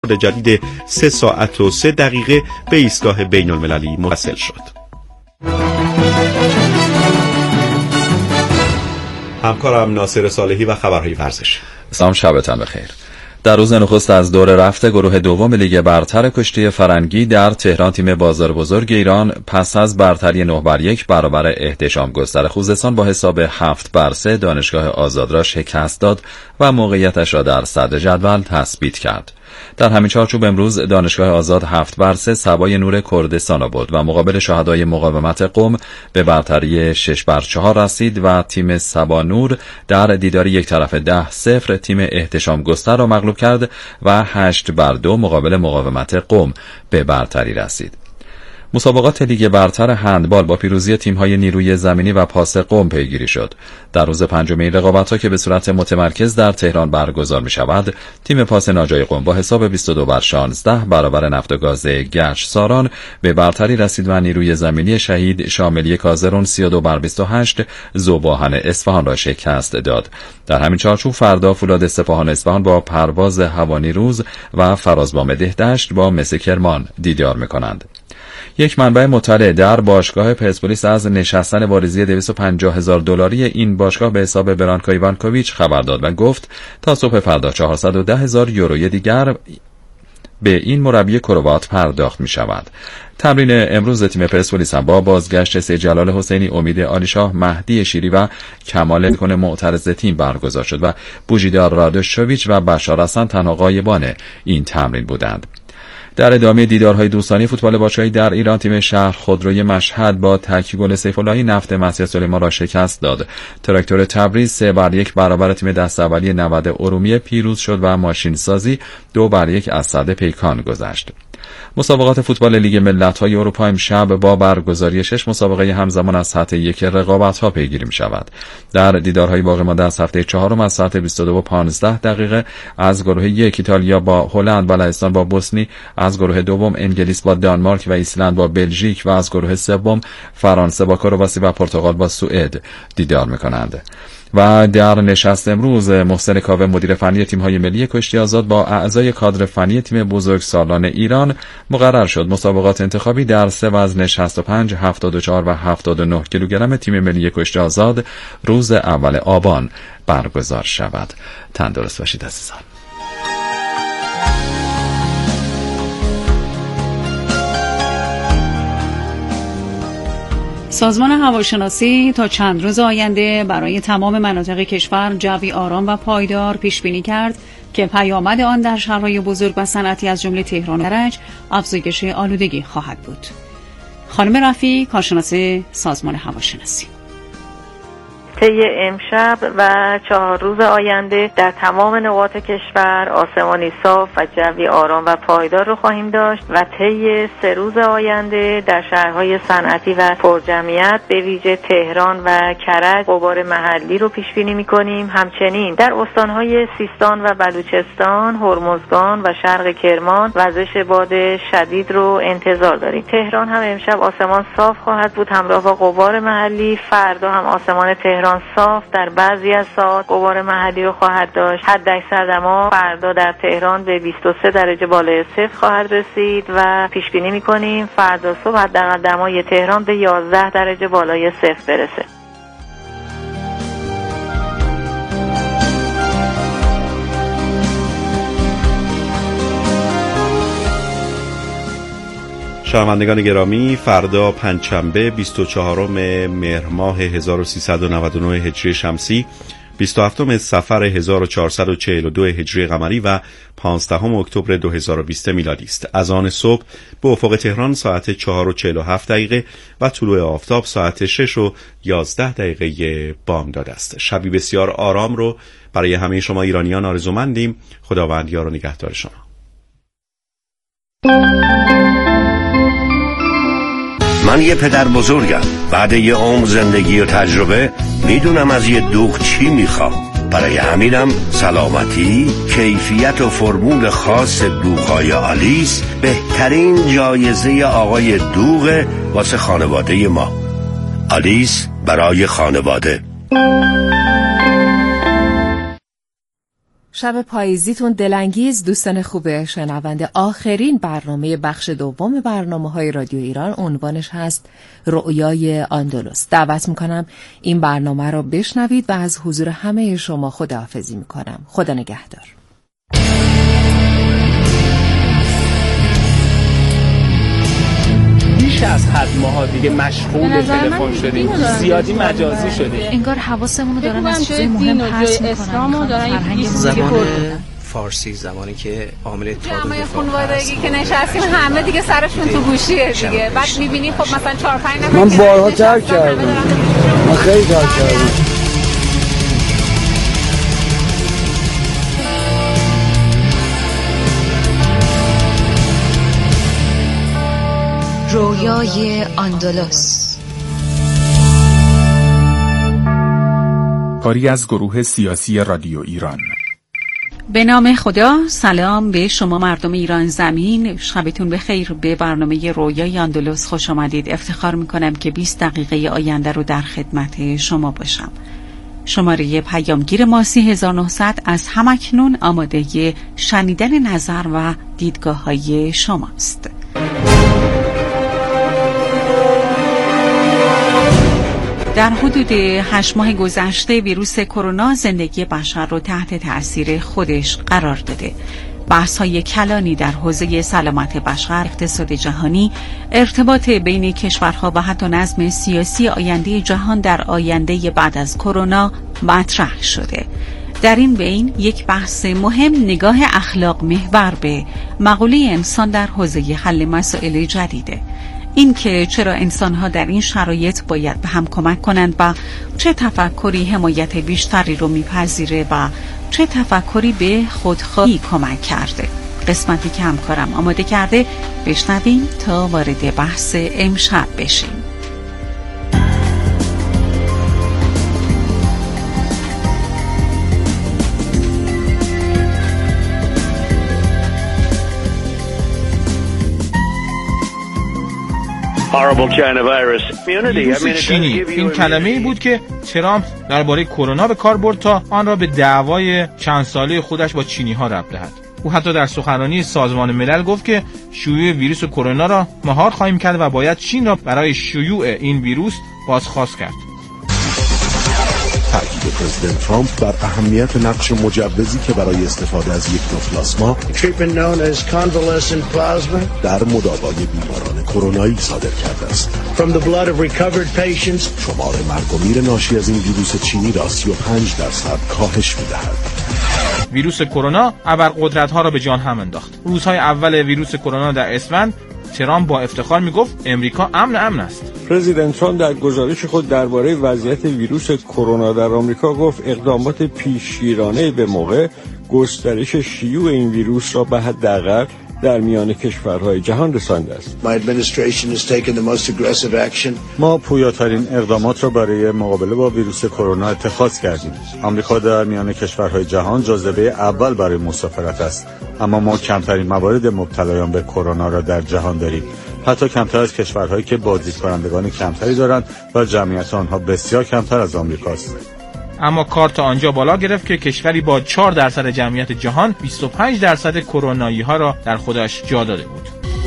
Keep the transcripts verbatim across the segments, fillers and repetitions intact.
جدید سه ساعت و سه دقیقه به ایستگاه بین المللی موصل شد. همکارم ناصر صالحی و خبرهای ورزش. سلام، شبتان بخیر. در روز نخست از دور رفته گروه دوم لیگ برتر کشتی فرنگی در تهران تیم بازار بزرگ ایران پس از برتری نه بر یک برابر احتشام گستر خوزستان با حساب هفت بر سه دانشگاه آزاد را شکست داد و موقعیتش را در صدر جدول تثبیت کرد. در همین چارچوب امروز دانشگاه آزاد هفت بر سه سبای نور کردستان را برد و مقابل شهدای مقاومت قم به برتری شش بر چهار رسید و تیم سبا نور در دیدار یک طرف ده صفر تیم احتشام گستر را مغلوب کرد و هشت بر دو مقابل مقاومت قم به برتری رسید. مسابقات لیگ برتر هندبال با پیروزی تیم‌های نیروی زمینی و پاس قم پیگیری شد. در روز پنجم این رقابت‌ها که به صورت متمرکز در تهران برگزار می‌شود، تیم پاس ناجای قم با حساب بیست و دو بر شانزده برابر نفت و گاز گچ ساران به برتری رسید و نیروی زمینی شهید شاملی کازرون سی و دو بر بیست و هشت ذوباهن اصفهان را شکست داد. در همین چارچوب فردا فولاد سپاهان اصفهان با پرواز هوانیروز و فرازبام دهدشت با مس کرمان دیدار می‌کنند. یک منبع مطلع در باشگاه پرسپولیس از نشستن واریزی دویست و پنجاه هزار دلاری این باشگاه به حساب برانکو ایوانکوویچ خبر داد و گفت تا صبح فردا چهارصد و ده هزار یوروی دیگر به این مربی کروات پرداخت می شود. تمرین امروز تیم پرسپولیس هم با بازگشت سید جلال حسینی، امید عالیشاه، مهدی شیری و کمال کن معترض تیم برگزار شد و بوژیدار رادوشوویچ و بشار حسن تنها غایبان این تمرین بودند. در ادامه دیدارهای دوستانه فوتبال باشگاهی در ایران تیم شهر خودروی مشهد با تک گل سیف‌اللهی نفت مسیح سلیمان را شکست داد. تراکتور تبریز سه بر یک برابر تیم دست اولی نود ارومیه پیروز شد و ماشین سازی دو بر یک از صد پیکان گذشت. مسابقات فوتبال لیگ ملت‌های اروپا امشب با برگزاری شش مسابقه همزمان از سطح یک رقابت‌ها پیگیری می‌شود. در دیدارهای باقی مانده از هفته چهارم از ساعت بیست و دو و پانزده دقیقه از گروه یک ایتالیا با هلند و لهستان با بوسنی، از گروه دوم انگلیس با دانمارک و ایسلند با بلژیک و از گروه سوم فرانسه با کرواسی و پرتغال با سوئد دیدار می‌کنند. و در نشست امروز محسن کاوه مدیر فنی تیم‌های ملی کشتی آزاد با اعضای کادر فنی تیم بزرگسالان ایران مقرر شد مسابقات انتخابی در سه وزن شصت و پنج، هفتاد و چهار و هفتاد و نه کیلوگرم تیم ملی کشتی آزاد روز اول آبان برگزار شود. تندرست باشید عزیزان. سازمان هواشناسی تا چند روز آینده برای تمام مناطق کشور جوی آرام و پایدار پیش بینی کرد که پیامد آن در شهرهای بزرگ و صنعتی از جمله تهران و کرج افزایش آلودگی خواهد بود. خانم رفیع، کارشناس سازمان هواشناسی: طی امشب و چهار روز آینده در تمام نقاط کشور آسمانی صاف و جوی آرام و پایدار رو خواهیم داشت و طی سه روز آینده در شهرهای صنعتی و پرجمعیت به ویژه تهران و کرج غبار محلی رو پیش بینی می‌کنیم. همچنین در استان‌های سیستان و بلوچستان، هرمزگان و شرق کرمان وزش باد شدید رو انتظار داریم. تهران هم امشب آسمان صاف خواهد بود همراه با غبار محلی. فردا هم آسمان تهران صاف در بعضی از ساعات غبار محلی رو خواهد داشت. حداکثر دما فردا در تهران به بیست و سه درجه بالای صفر خواهد رسید و پیش بینی می‌کنیم فردا صبح حداقل دمای تهران به یازده درجه بالای صفر برسه. شنوندگان گرامی، فردا پنجشنبه بیست و چهارم مهر ماه هزار و سیصد و نود و نه هجری شمسی، بیست و هفتم صفر هزار و چهارصد و چهل و دو هجری قمری و پانزدهم اکتبر دو هزار و بیست میلادی است. از آن صبح به افق تهران ساعت چهار و چهل و هفت دقیقه و طلوع آفتاب ساعت شش و یازده دقیقه بامداد است. شبی بسیار آرام رو برای همه شما ایرانیان آرزومندیم. خداوند یار و نگهدار شما. من یه پدر بزرگم. بعد یه عمر زندگی و تجربه میدونم از یه دوغ چی میخوام. برای همینم سلامتی، کیفیت و فرمول خاص دوغ‌های آلیس بهترین جایزه آقای دوغ واسه خانواده ما. آلیس برای خانواده. شب پاییزیتون دلانگیز دوستان خوب شنونده. آخرین برنامه بخش دوم برنامه‌های رادیو ایران عنوانش هست رؤیای آندلس. دعوت میکنم این برنامه رو بشنوید و از حضور همه شما خداحافظی میکنم. خدا نگهدار. بیش از حد ماها دیگه مشغول تلفن شدیم، زیادی مجازی شدیم. انگار حواسمون رو دارن از چیزای مهم پس میکنن. زبان فارسی زمانی که عامل تعامل خانوادگی که نشستیم همه دیگه سرشون تو گوشیه دیگه. بعد می‌بینی خب مثلا چهار پنج نفر من بارها ترک کردم. من خیلی ترک کردم. رویای آندلس، کاری از گروه سیاسی رادیو ایران. به نام خدا. سلام به شما مردم ایران زمین، شبتون بخیر. به برنامه رویای آندلس خوش آمدید. افتخار میکنم که بیست دقیقه آینده رو در خدمت شما باشم. شماره پیامگیر ما سی هزار و نهصد از همکنون آماده شنیدن نظر و دیدگاه های شماست. در حدود هشت ماه گذشته ویروس کرونا زندگی بشر رو تحت تأثیر خودش قرار داده. بحث‌های کلانی در حوزه سلامت بشر، اقتصاد جهانی، ارتباط بین کشورها و حتی نظم سیاسی آینده جهان در آینده بعد از کرونا مطرح شده. در این بین یک بحث مهم نگاه اخلاق محور به مقوله انسان در حوزه حل مسائل جدیده. این که چرا انسان‌ها در این شرایط باید به هم کمک کنند و چه تفکری حمایت بیشتری رو میپذیره و چه تفکری به خودخواهی کمک کرده. قسمتی که همکارم آماده کرده بشنویم تا وارد بحث امشب بشیم. ویروس چینی این کلمه‌ای بود که ترامپ درباره کرونا به کار برد تا آن را به دعوای چند ساله خودش با چینی‌ها ربط دهد. او حتی در سخنرانی سازمان ملل گفت که شیوع ویروس کرونا را مهار خواهیم کرد و باید چین را برای شیوع این ویروس بازخواست کرد. تاکید پرزیدنت ترامپ بر اهمیت نقش مجوزی که برای استفاده از یک نوع پلاسما در مداوای بیماران کرونایی صادر کرده است. شمار مرگ و میر ناشی از این ویروس چینی را سی و پنج درصد کاهش می‌دهد. ویروس کرونا ابرقدرت‌ها را به جان هم انداخت. روزهای اول ویروس کرونا در اسفند ترامپ با افتخار میگفت امریکا امن امن است. پرزیدنت ترامپ در گزارش خود درباره وضعیت ویروس کرونا در آمریکا گفت اقدامات پیشگیرانه به موقع گسترش شیوع این ویروس را به حداقل در میان کشورهای جهان رسانده است. ما پویاترین اقدامات را برای مقابله با ویروس کرونا اتخاذ کردیم. آمریکا در میان کشورهای جهان جاذبه اول برای مسافرت است، اما ما کمترین موارد مبتلایان به کرونا را در جهان داریم، حتی کمتر از کشورهایی که بازدیدکنندگان کمتری دارند و جمعیت آنها بسیار کمتر از آمریکاست. اما کار تا آنجا بالا گرفت که کشوری با چهار درصد جمعیت جهان بیست و پنج درصد کرونایی ها را در خودش جا داده بود.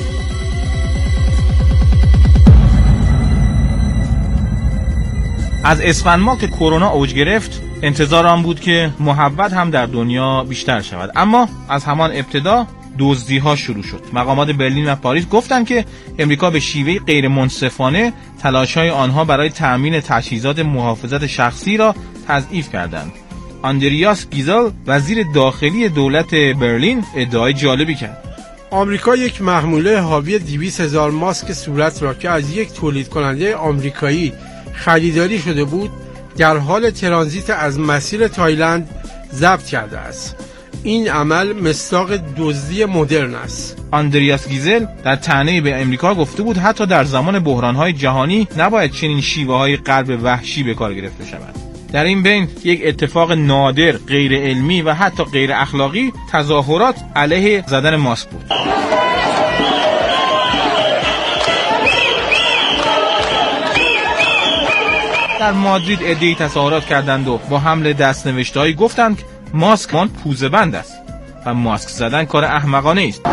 از اسفند ماه که کرونا اوج گرفت انتظار آن بود که محبت هم در دنیا بیشتر شود، اما از همان ابتدا دزدی‌ها شروع شد. مقامات برلین و پاریس گفتند که امریکا به شیوه غیر منصفانه تلاش‌های آنها برای تأمین تجهیزات محافظت شخصی را تضعیف کردند. آندریاس گیزل وزیر داخلی دولت برلین ادعای جالبی کرد. آمریکا یک محموله حاوی دویست هزار ماسک صورت را که از یک تولید کننده آمریکایی خریداری شده بود در حال ترانزیت از مسیر تایلند ضبط کرده است. این عمل مصداق دزدی مدرن است. آندریاس گیزل در طعنه‌ای به امریکا گفته بود حتی در زمان بحران‌های جهانی نباید چنین شیوه‌های غرب وحشی به کار گرفته شود. در این بین یک اتفاق نادر، غیر علمی و حتی غیر اخلاقی تظاهرات علیه زدن ماسک بود. در مادرید عده‌ای تظاهرات کردند و با حمل دستنوشته‌هایی گفتند ماسک من پوزه بند است و ماسک زدن کار احمقانه است.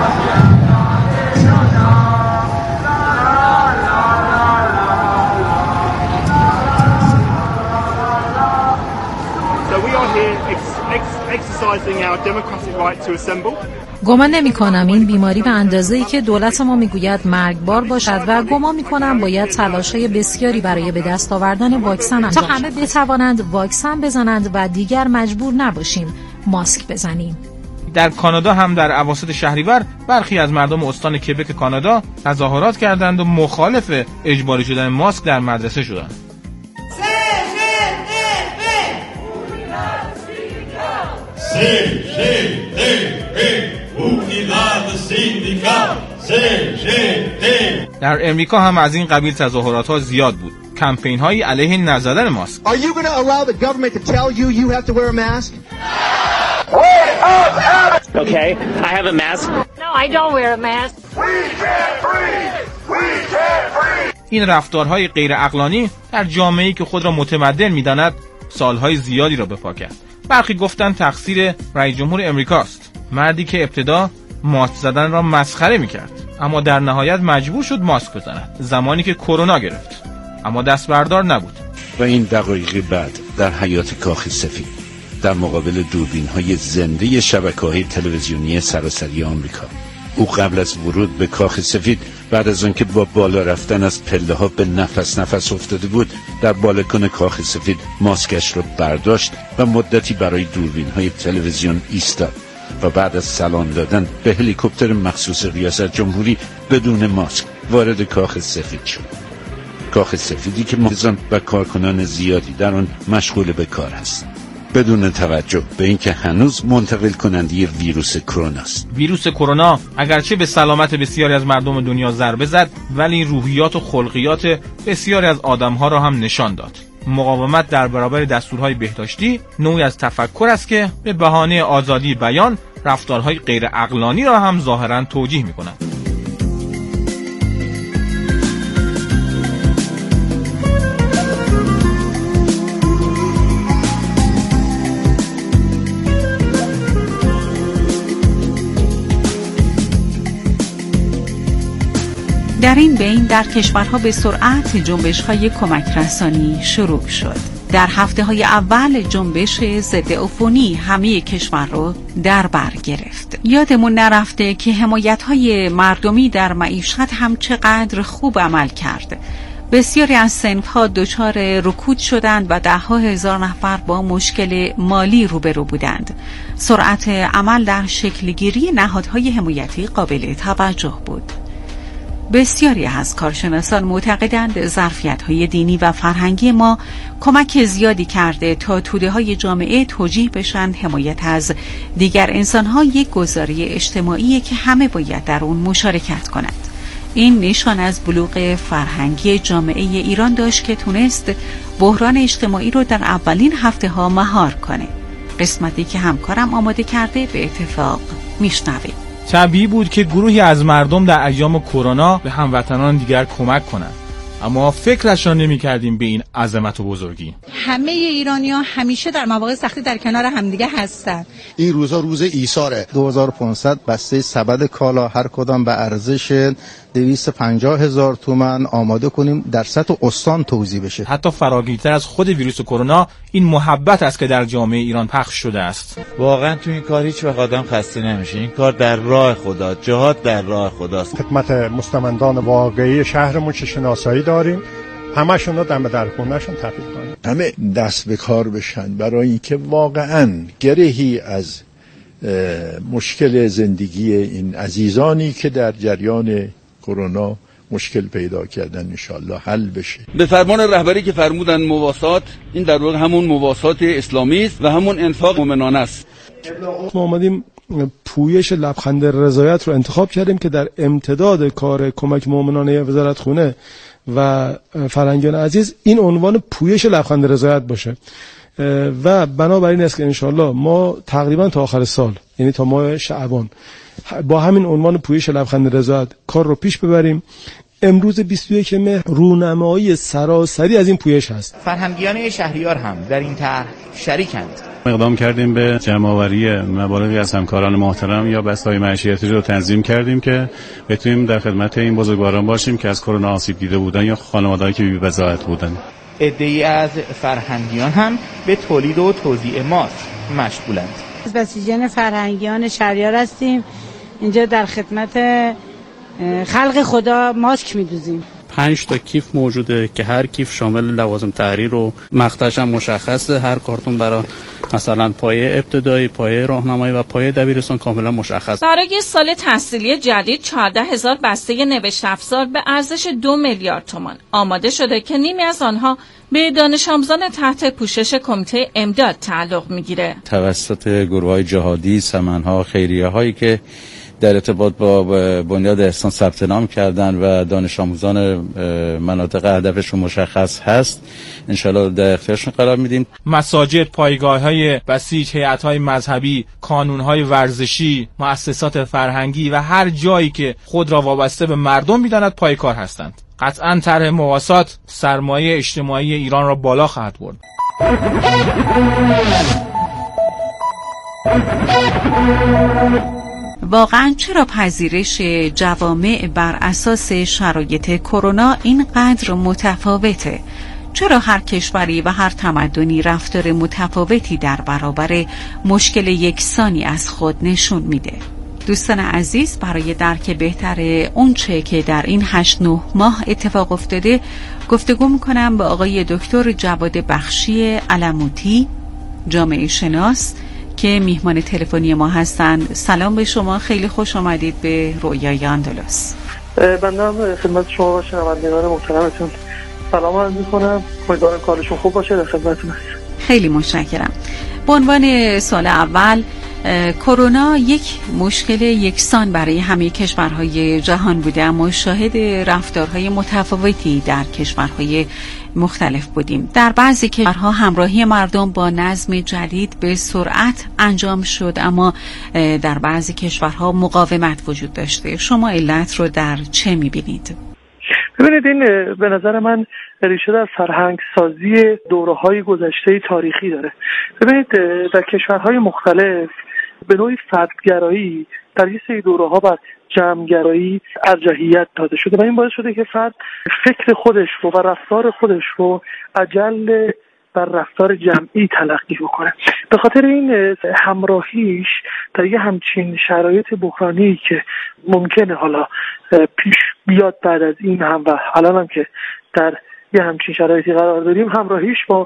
گمان نمی کنم این بیماری به اندازه‌ای که دولت ما میگوید مرگبار باشد و گمان می کنم باید تلاش‌های بسیاری برای به دست آوردن واکسن انجام تا همه بتوانند واکسن بزنند و دیگر مجبور نباشیم ماسک بزنیم. در کانادا هم در اواسط شهریور برخی از مردم استان کبک کانادا تظاهرات کردند و مخالف اجباری شدن ماسک در مدرسه شدند. در امریکا هم از این قبیل تظاهرات ها زیاد بود. کمپین هایی علیه نزدن ماسک. Are you going to allow the government to tell you you have to wear a mask? Okay, I have a mask. No, I don't wear a mask. We can't breathe. We can't breathe. این رفتارهای غیر عقلانی در جامعه‌ای که خود را متمدن می‌داند سالهای زیادی را به پا کرد. برخی گفتند تقصیر رئیس جمهور امریکاست، مردی که ابتدا ماسک زدن را مسخره می‌کرد اما در نهایت مجبور شد ماسک بزند زمانی که کرونا گرفت، اما دست بردار نبود. و این دقایق بعد در حیات کاخ سفید در مقابل دوربین‌های زنده شبکه‌های تلویزیونی سراسری آمریکا، او قبل از ورود به کاخ سفید بعد از آنکه با بالا رفتن از پله‌ها به نفس نفس افتاده بود در بالکن کاخ سفید ماسکش را برداشت و مدتی برای دوربین‌های تلویزیون ایستاد و بعد از سلام دادن به هلیکوپتر مخصوص ریاست جمهوری بدون ماسک وارد کاخ سفید شد. کاخ سفیدی که محافظان و کارکنان زیادی در آن مشغول به کار است، بدون توجه به اینکه هنوز منتقل کننده ویروس کرونا است. ویروس کرونا اگرچه به سلامت بسیاری از مردم دنیا ضربه زد، ولی روحیات و خلقیات بسیاری از آدم‌ها را هم نشان داد. مقاومت در برابر دستورهای بهداشتی نوعی از تفکر است که به بهانه آزادی بیان رفتارهای غیر عقلانی را هم ظاهراً توجیه می‌کند. در این بین در کشورها به سرعت جنبش‌های کمک رسانی شروع شد. در هفته‌های اول جنبش ضد عفونی همه کشور رو در بر گرفت. یادمون نرفته که حمایت‌های مردمی در معیشت هم چقدر خوب عمل کرد. بسیاری از صنف‌ها دچار رکود شدند و ده‌ها هزار نفر با مشکل مالی روبرو بودند. سرعت عمل در شکل‌گیری نهادهای حمایتی قابل توجه بود. بسیاری از کارشناسان معتقدند ظرفیت‌های دینی و فرهنگی ما کمک زیادی کرده تا توده‌های جامعه توجیه بشن حمایت از دیگر انسان‌ها یک گزاره اجتماعی که همه باید در اون مشارکت کنند. این نشان از بلوغ فرهنگی جامعه ایران داشت که تونست بحران اجتماعی رو در اولین هفته‌ها مهار کنه. قسمتی که همکارم آماده کرده به اتفاق میشنویم. طبیعی بود که گروهی از مردم در ایام کرونا به هموطنان دیگر کمک کنند، اما فکرشان نمی کردیم به این عظمت و بزرگی. همه ایرانی‌ها همیشه در مواقع سختی در کنار همدیگه هستند. این روزا روز ایثاره. دو هزار و پانصد بسته سبد کالا هر کدام به ارزش دویست و پنجاه هزار تومان آماده کنیم در سطح استان توزیع بشه. حتی فراگیرتر از خود ویروس کرونا این محبت است که در جامعه ایران پخش شده است. واقعا تو این کار هیچ وقت آدم خسته نمیشه. این کار در راه خدا، جهاد در راه خداست. خدمت مستمندان واقعی شهرمون چه شناسایی داریم، همشون رو دم در خونه‌شون تبریک کنیم. همه دست به کار بشن برای اینکه واقعا گرهی از مشکل زندگی این عزیزانی که در جریان کرونا مشکل پیدا کردن انشالله حل بشه. به فرمان رهبری که فرمودن مواسات، این در واقع همون مواسات اسلامی است و همون انفاق مومنانه است. ما اومدیم پویش لبخند رضایت رو انتخاب کردیم که در امتداد کار کمک مومنانه وزارت خونه و فرهنگیان عزیز این عنوان پویش لبخند رضایت باشه و بنابراین است که انشالله ما تقریبا تا آخر سال، یعنی تا ماه شعبان، با همین عنوان پویش لبخند رضایت کار رو پیش ببریم. امروز بیست و یکم مهر رونمایی سراسری از این پویش هست. فرهنگیان شهریار هم در این طرح شریکند. اقدام کردیم به جمع‌آوری مبالغی از همکاران محترم یا بسته‌های معیشتی رو تنظیم کردیم که بتونیم در خدمت این بزرگواران باشیم که از کرونا آسیب دیده بودن یا خانواده‌ای که بی‌بضاعت بودن. عده‌ای از فرهنگیان هم به تولید و توزیع ماسک مشغولند. بسیجان فرهنگیان شهریار هستیم. اینجا در خدمت خلق خدا ماسک می‌دوزیم. پنج تا کیف موجوده که هر کیف شامل لوازم تحریر و مقطعش هم مشخصه. هر کارتون برای مثلا پایه ابتدایی، پایه راهنمایی و پایه دبیرستان کاملا مشخص. برای سال تحصیلی جدید چهارده هزار بسته نوشت افزار به ارزش دو میلیارد تومان آماده شده که نیمی از آنها به دانش آموزان تحت پوشش کمیته امداد تعلق میگیره. توسط گروه‌های جهادی، سمن‌ها، خیریه‌هایی که در ارتباط با بنیاد احسان ثبت نام کردن و دانش آموزان مناطق هدفشون مشخص هست انشالله در اختیارشون قرار میدیم. مساجد، پایگاه‌های بسیج، هیئت‌های مذهبی، کانون‌های ورزشی، مؤسسات فرهنگی و هر جایی که خود را وابسته به مردم می‌داند پایکار هستند. قطعاً طرح مواسات سرمایه اجتماعی ایران را بالا خواهد برد. واقعا چرا پذیرش جوامع بر اساس شرایط کرونا اینقدر متفاوته؟ چرا هر کشوری و هر تمدنی رفتار متفاوتی در برابر مشکل یکسانی از خود نشون میده؟ دوستان عزیز، برای درک بهتر اونچه که در این هشت نه ماه اتفاق افتاده گفتگو میکنم با آقای دکتر جواد بخشی علموتی، جامعه شناس که میهمان تلفنی ما هستند. سلام به شما، خیلی خوش آمدید به رویای اندلس. بنده هم خدمت شما و شنوندگان محترمتون سلام عرض می‌کنم. امیدوارم کارشون خوب باشه. در خدمتتون هستم. خیلی متشکرم. به عنوان سال اول، کرونا یک مشکل یکسان برای همه کشورهای جهان بوده، اما شاهد رفتارهای متفاوتی در کشورهای مختلف بودیم. در بعضی کشورها همراهی مردم با نظم جدید به سرعت انجام شد، اما در بعضی کشورها مقاومت وجود داشته. شما علت رو در چه می‌بینید؟ ببینید، این به نظر من ریشه در فرهنگ سازی دوره‌های گذشته تاریخی داره. ببینید، در کشورهای مختلف به نوعی فردگرایی در یه سری دوره‌ها بر جمع‌گرایی ارجحیت داده شده و این باعث شده که فرد فکر خودش رو و رفتار خودش رو اجل بر رفتار جمعی تلقی بکنه. به خاطر این همراهیش در یه همچین شرایط بحرانی که ممکنه حالا پیش بیاد بعد از این هم و الان هم که در یه همچین شرایطی قرار داریم، همراهیش با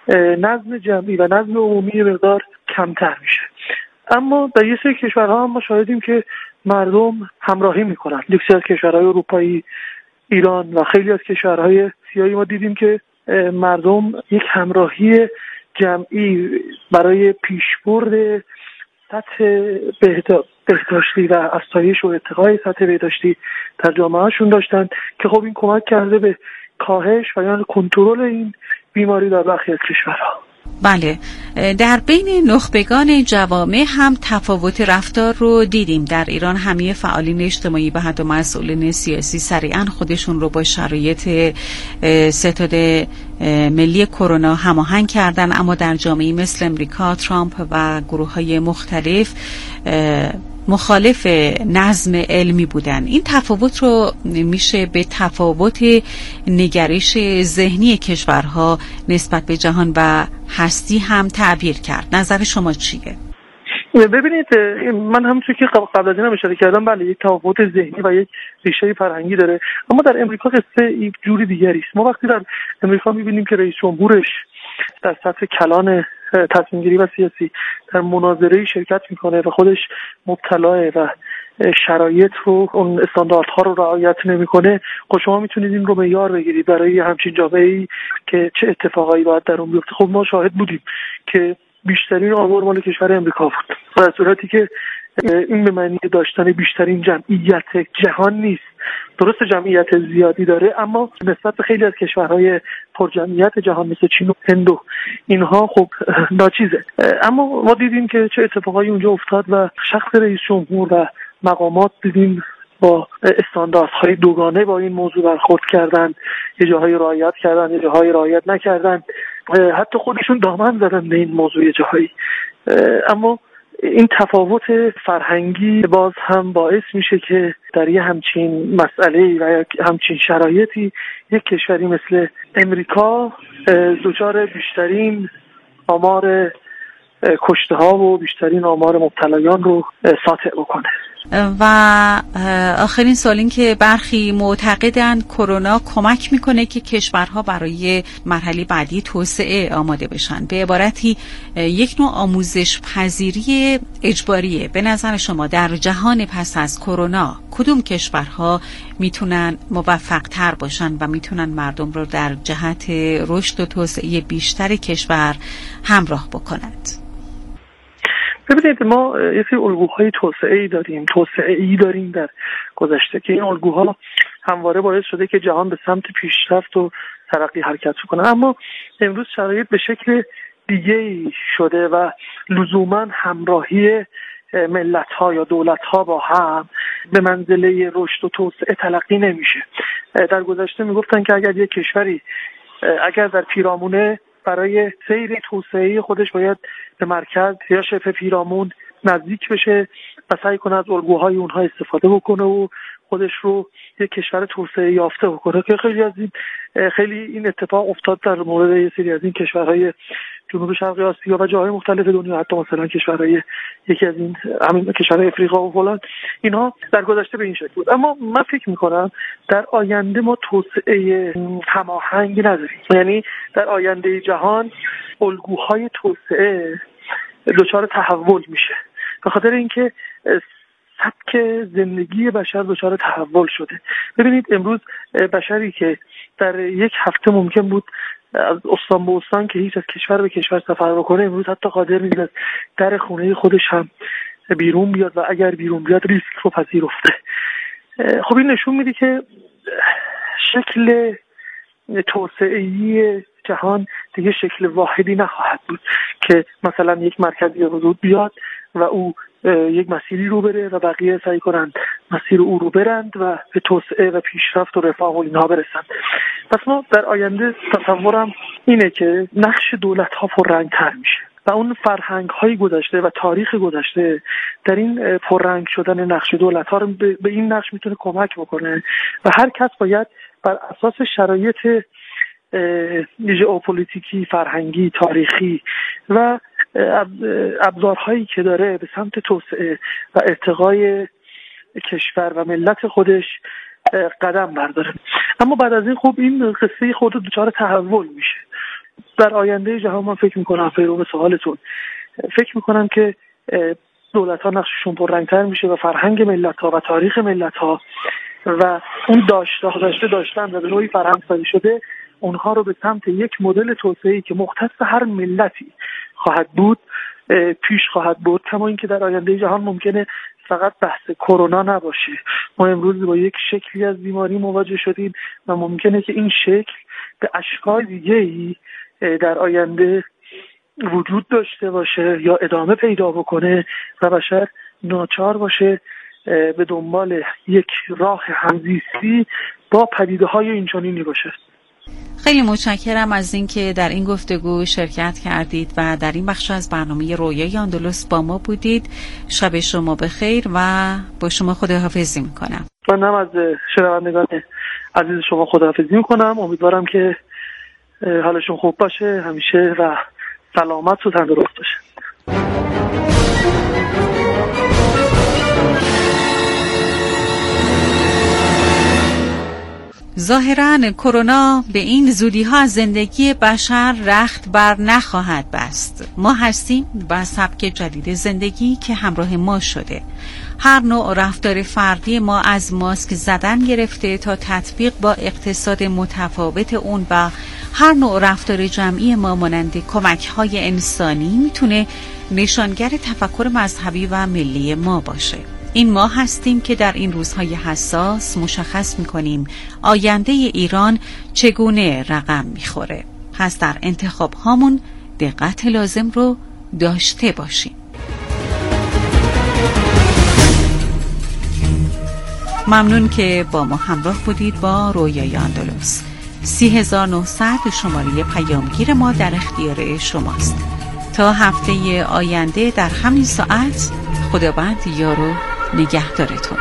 نظم جمعی و نظم عمومی مقدار کمتر میشه. اما در یه سری کشورها هم ما شاهدیم که مردم همراهی میکنن. یکی از کشورهای اروپایی، ایران و خیلی از کشورهای سیاهی ما دیدیم که مردم یک همراهی جمعی برای پیشبرد سطح بهداشتی و افزایش و ارتقای سطح بهداشتی در جامعهشون داشتن که خب این کمک کرده به کاهش و یعنی کنترل این بیماری در برخی از کشورها. بله، در بین نخبگان جوامع هم تفاوت رفتار رو دیدیم. در ایران همه فعالین اجتماعی و حتی مسئولین سیاسی سریعا خودشون رو با شرایط ستاد ملی کرونا هماهنگ کردن، اما در جامعه مثل امریکا، ترامپ و گروه‌های مختلف مخالف نظم علمی بودن. این تفاوت رو میشه به تفاوت نگرش ذهنی کشورها نسبت به جهان و هستی هم تعبیر کرد. نظر شما چیه؟ ببینید، من همونطور که قبل از این هم اشاره کردم، بله یک تفاوت ذهنی و یک ریشه فرهنگی داره، اما در امریکا قصه یک جوری دیگری است. ما وقتی در امریکا میبینیم که رئیس جمهورش در سطح کلان تصمیم گیری و سیاسی در مناظره‌ای شرکت میکنه و خودش مبتلاه و شرایط رو، اون استانداردها رو رعایت نمیکنه، خب شما میتونید این رو معیار بگیرید برای همچین جامعه‌ای که چه اتفاقایی باید در اون بیفته. خب ما شاهد بودیم که بیشترین آمار مال کشور امریکا بود، در صورتی که این به معنی داشتن بیشترین جمعیت جهان نیست. درست جمعیت زیادی داره، اما نسبت به خیلی از کشورهای پرجمعیت جهان مثل چین و هند و اینها خب ناچیزه. اما ما دیدیم که چه اتفاقایی اونجا افتاد و شخص رئیس جمهور و مقامات دیدیم با استانداردهای دوگانه با این موضوع برخورد کردن، یه جاهای رعایت کردن، یه جاهای رعایت نکردن، حتی خودشون دامن زدن به این موضوع جاهایی. اما این تفاوت فرهنگی باز هم باعث میشه که در یه همچین مسئله و یک همچین شرایطی یک کشوری مثل امریکا دچار بیشترین آمار کشته ها و بیشترین آمار مبتلایان رو ساطع بکنه. و آخرین سوال این که برخی معتقدن کرونا کمک میکنه که کشورها برای مرحله بعدی توسعه آماده بشن. به عبارتی یک نوع آموزش پذیری اجباریه. به نظر شما در جهان پس از کرونا کدوم کشورها میتونن موفق تر باشن و میتونن مردم رو در جهت رشد و توسعه بیشتر کشور همراه بکنند؟ ببینید، ما یه سری الگوهای توسعه‌ای داریم توسعه‌ای داریم در گذشته که این الگوها همواره باعث شده که جهان به سمت پیشرفت و ترقی حرکت کنه. اما امروز شرایط به شکل دیگه‌ای شده و لزوما همراهی ملت‌ها یا دولت‌ها با هم به منزله رشد و توسعه تلقی نمیشه. در گذشته میگفتن که اگر یک کشوری اگر در پیرامونه برای سیر توسعه خودش باید به مرکز یا شبه پیرامون نزدیک بشه و سعی کنه از الگوهای اونها استفاده بکنه و خودش رو یک کشور توسعه یافته بکنه، که خیلی از این خیلی این اتفاق افتاد در مورد یه سری از این کشورهای جنوب شرق آسیا و جاهای مختلف دنیا، حتی مثلا کشورهای یکی از این همین کشورهای افریقا و فلان، اینها در گذشته به این شکل بود. اما من فکر میکنم در آینده ما توسعه هماهنگ نداریم، یعنی در آینده جهان الگوهای توسعه دچار تحول میشه، به خاطر اینکه سبک زندگی بشر دچار تحول شده. ببینید امروز بشری که در یک هفته ممکن بود از استان به استان که هیچ از کشور به کشور سفر بکنه، امروز حتی قادر نیست از در خونه خودش هم بیرون بیاد و اگر بیرون بیاد ریسک رو پذیرفته. خب این نشون میده که شکل توسعه‌ای جهان دیگه شکل واحدی نخواهد بود که مثلا یک مرکزی وجود بیاد و او یک مسیری رو بره و بقیه سعی کنند مسیر او رو برند و به توسعه و پیشرفت و رفاه و اینها برسند. پس ما در آینده تصورم اینه که نقش دولت‌ها پررنگ‌تر میشه و اون فرهنگ‌های گذشته و تاریخ گذشته در این پررنگ شدن نقش دولت‌ها رو به این نقش میتونه کمک بکنه و هر کس باید بر اساس شرایط ژئوپلیتیکی، فرهنگی، تاریخی و ابزارهایی که داره به سمت توسعه و ارتقای کشور و ملت خودش قدم برداره. اما بعد از این خب این قصه خود دچار تحول میشه. در آینده جهان من فکر میکنم، پیرو به سوالتون، فکر میکنم که دولت‌ها نقششون پررنگ‌تر میشه و فرهنگ ملت‌ها و تاریخ ملت‌ها و اون داشته داشته داشتن و به نوعی فرهنگ سازی شده اونها رو به سمت یک مدل توسعه‌ای که مختص هر ملتی خواهد بود پیش خواهد برد. کما اینکه در آینده جهان ممکنه فقط بحث کرونا نباشه. ما امروز با یک شکلی از بیماری مواجه شدیم و ممکنه که این شکل به اشکال دیگه‌ای در آینده وجود داشته باشه یا ادامه پیدا بکنه و بشر ناچار باشه به دنبال یک راه همزیستی با پدیده‌های اینچنینی باشه. خیلی متشکرم از اینکه در این گفتگو شرکت کردید و در این بخش از برنامه رویای اندلس با ما بودید. شب شما بخیر و با شما خداحافظی میکنم. من هم از شنوندگان عزیز شما خداحافظی میکنم. امیدوارم که حالشون خوب باشه همیشه و سلامت و تندرست باشه. ظاهراً کرونا به این زودی‌ها از زندگی بشر رخت بر نخواهد بست. ما هستیم با سبک جدید زندگی که همراه ما شده. هر نوع رفتار فردی ما از ماسک زدن گرفته تا تطبیق با اقتصاد متفاوت اون و هر نوع رفتار جمعی ما مانند کمک‌های انسانی میتونه نشانگر تفکر مذهبی و ملی ما باشه. این ما هستیم که در این روزهای حساس مشخص می‌کنیم آینده ایران چگونه رقم می‌خوره. پس در انتخاب هامون دقت لازم رو داشته باشیم. ممنون که با ما همراه بودید با رویای اندلس. سی هزار و نهصد شماره پیامگیر ما در اختیار شماست. تا هفته آینده در همین ساعت، خداوند یار و نگهدارتون.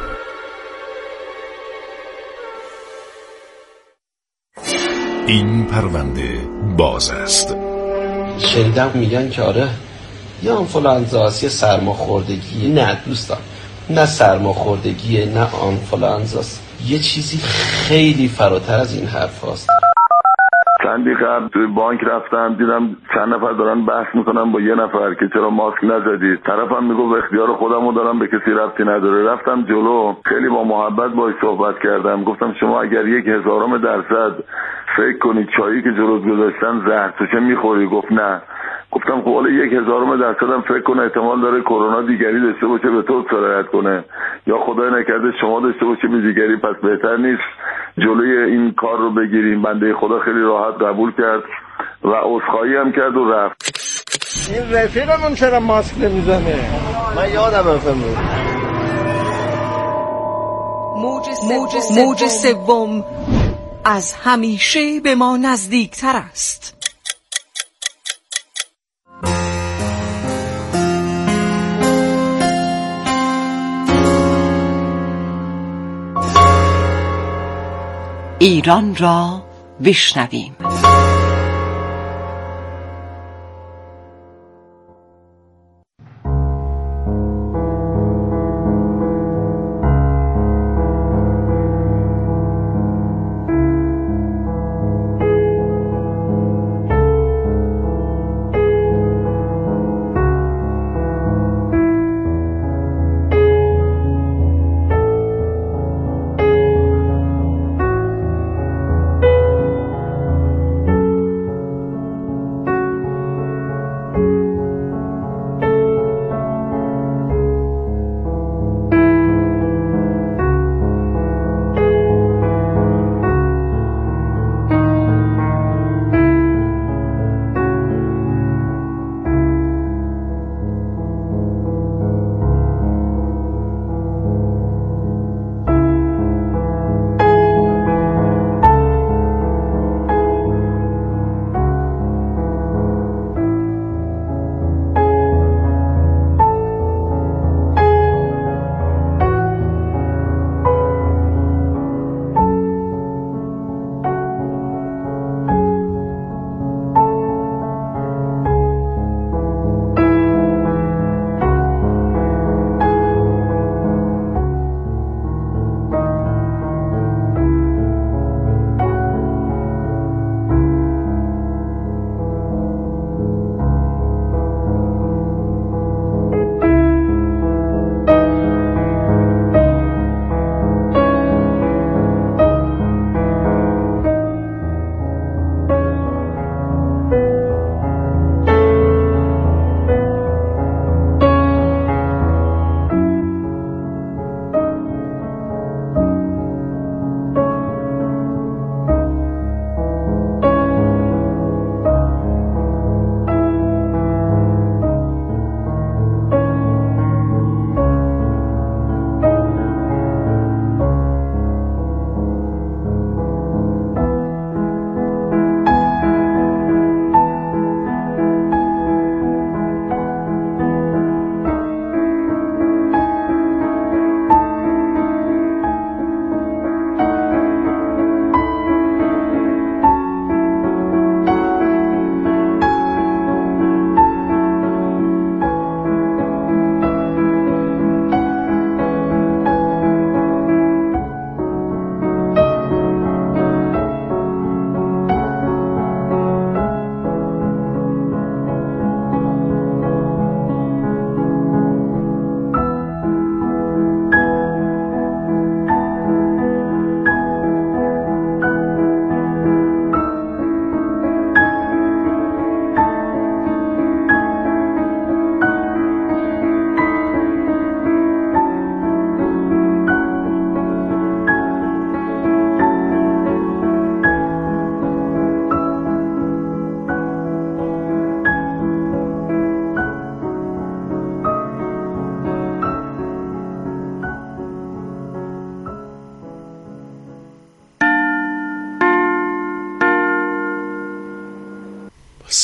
این پرونده باز است. شنیدم میگن که آره یه آنفولانزا است، یه سرماخوردگی. نه دوستان، نه سرماخوردگیه نه آنفولانزاست، یه چیزی خیلی فراتر از این حرف هاست. چندی قبل توی بانک رفتم دیدم چند نفر دارن بحث میکنن با یه نفر که چرا ماسک نزدید. طرفم میگه اختیار خودمو دارم، به کسی ربطی نداره. رفتم جلو، خیلی با محبت باهاش صحبت کردم، گفتم شما اگر یک هزارم درصد فکر کنید چایی که جلوت گذاشتن زهر توشه میخوری؟ گفت نه. گفتم خب حالا یک هزارم درصد هم فکر کنه احتمال داره کرونا دیگری داشته باشه به تو سرایت کنه، یا خدای نکرده شما داشته باشه به دیگری، پس بهتر نیست جلوی این کار رو بگیریم. بنده خدا خیلی راحت قبول کرد و عذرخواهی هم کرد و رفت. این رفیقمون چرا ماسک نمیزنه؟ من یادم افهمه. موج سوم از همیشه به ما نزدیکتر است. ایران را بشنویم.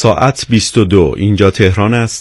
ساعت بیست و دو اینجا تهران است.